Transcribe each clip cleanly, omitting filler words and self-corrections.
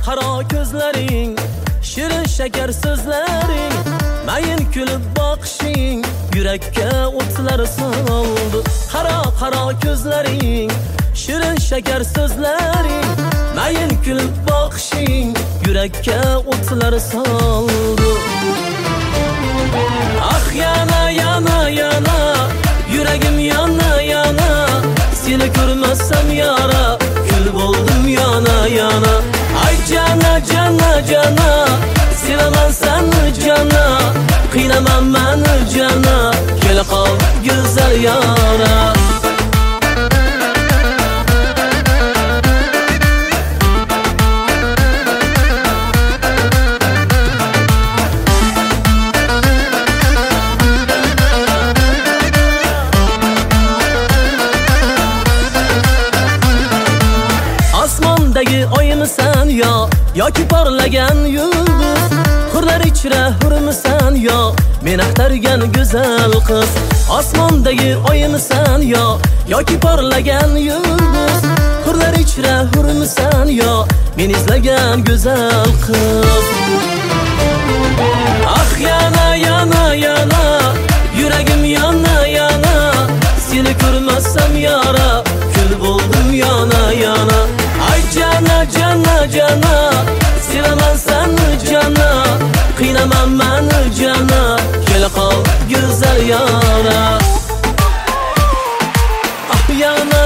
qaro ko'zlaring, shirin shakar so'zlaring, mayin kulib boqishing yurakka o'tlar soldi. Qaro ko'zlaring, shirin shakar so'zlaring, mayin kulib boqishing yurakka o'tlar soldi. Ah yana yuragim yana seni ko'rmasam yara kul bo'ldim yana ay jana sevaman seni jana qiynaman meni jana kel qol go'zal yara. Osmondagi oymisan yo yoki porlagan yulduz, hurlar ichra hurmisan yo men axtargan go'zal qiz. Osmondagi oymisan yo yoki porlagan yulduz, hurlar ichra hurmisan yo men izlagan go'zal qiz. Ah yana yuragim yana seni ko'rmasam yara kul bo'ldim yana ay jana sevaman seni jana qiynaman meni jana kel qol go'zal yara. Ah yana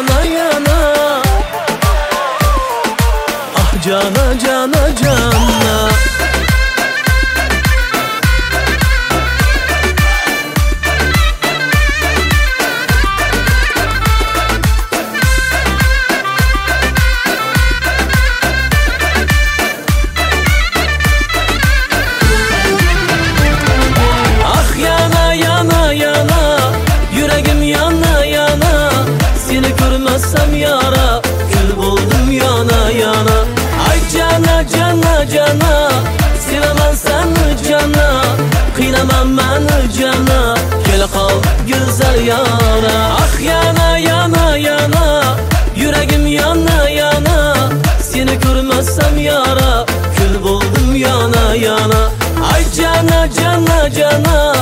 ah jana yuragim yana seni ko'rmasam yara kul bo'ldim yana ay jana sevaman seni jana qiynaman meni jana kel qol go'zal yara. Ah yana yuragim yana seni ko'rmasam yara kul bo'ldim yana ay jana